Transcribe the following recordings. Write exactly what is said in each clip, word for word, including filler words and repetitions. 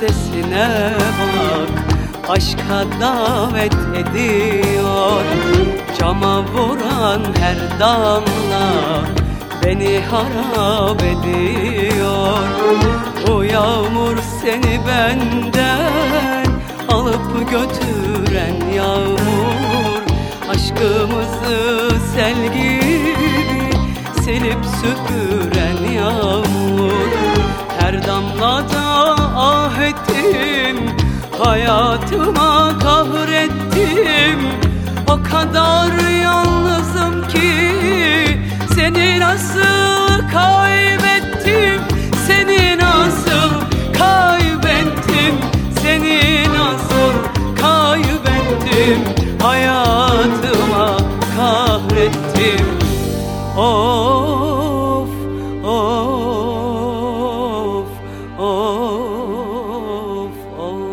sesine bak, aşka davet ediyor. Cama vuran her damla beni harap ediyor. O yağmur seni benden alıp götüren yağmur, aşkımızı sel gibi silip süpüren yağmur. Her damlada ah ettim, hayatıma kahrettim. O kadar yalnızım ki seni nasıl kaybettim, seni nasıl kaybettim, seni nasıl kaybettim, hayatıma kahrettim. Of, of, of, of.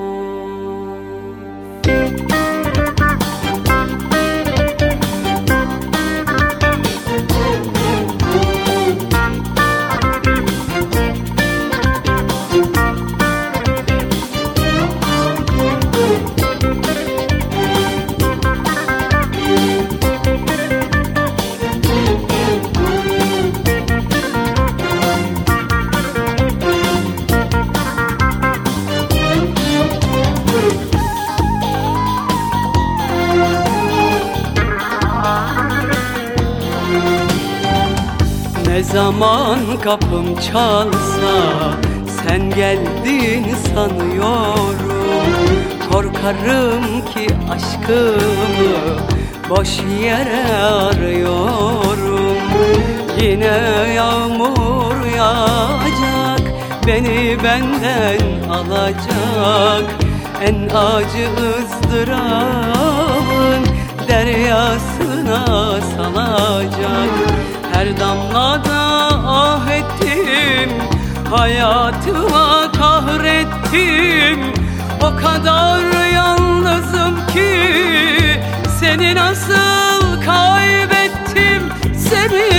Ne zaman kapım çalsa sen geldin sanıyorum. Korkarım ki aşkımı boş yere arıyorum. Yine yağmur yağacak, beni benden alacak. En acı ızdırabın deryasına salacak. Her damlada ah ettim, hayatıma kahrettim. O kadar yalnızım ki seni nasıl kaybettim, seni